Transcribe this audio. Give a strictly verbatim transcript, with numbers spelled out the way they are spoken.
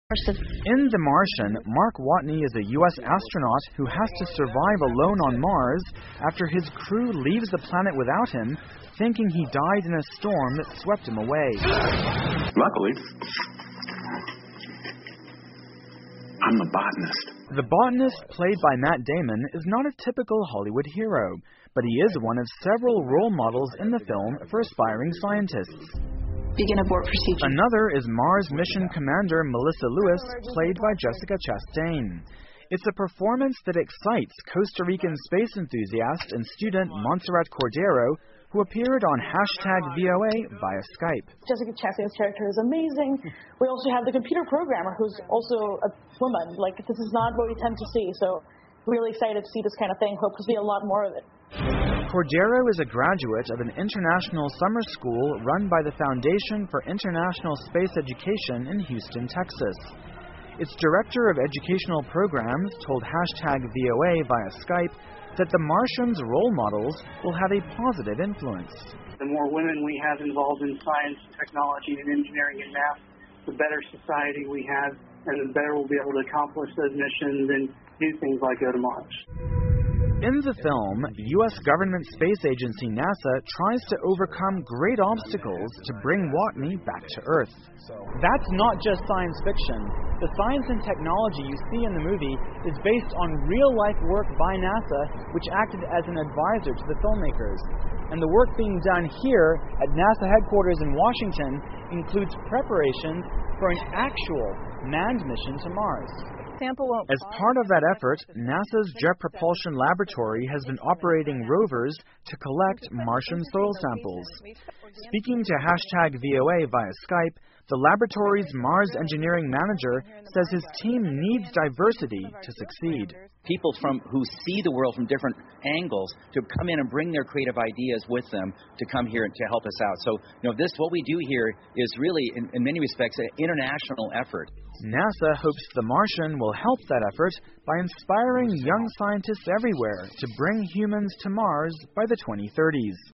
In The Martian, Mark Watney is a U S astronaut who has to survive alone on Mars after his crew leaves the planet without him, thinking he died in a storm that swept him away. Luckily, I'm a botanist. The botanist, played by Matt Damon, is not a typical Hollywood hero, but he is one of several role models in the film for aspiring scientists. Begin abort procedure. Another is Mars mission commander Melissa Lewis, played by Jessica Chastain. It's a performance that excites Costa Rican space enthusiast and student Montserrat Cordero, who appeared on hashtag V O A via Skype. Jessica Chastain's character is amazing. We also have the computer programmer, who's also a woman. Like, this is not what we tend to see, so really excited to see this kind of thing. Hope to see a lot more of it. Cordero is a graduate of an international summer school run by the Foundation for International Space Education in Houston, Texas. Its director of educational programs told hashtag V O A via Skype that the Martians' role models will have a positive influence. The more women we have involved in science, technology, and engineering and math, the better society we have, and the better we'll be able to accomplish those missions and do things like go to Mars. In the film, U S government space agency NASA tries to overcome great obstacles to bring Watney back to Earth. That's not just science fiction. The science and technology you see in the movie is based on real-life work by NASA, which acted as an advisor to the filmmakers. And the work being done here at NASA headquarters in Washington includes preparations for an actual manned mission to Mars. As part of that effort, NASA's Jet Propulsion Laboratory has been operating rovers to collect Martian soil samples. Speaking to hashtag V O A via Skype, the laboratory's Mars engineering manager says his team needs diversity to succeed. People from who see the world from different angles to come in and bring their creative ideas with them to come here and to help us out. So, you know, this what we do here is really, in, in many respects, an international effort. NASA hopes The Martian will help that effort by inspiring young scientists everywhere to bring humans to Mars by the twenty thirties.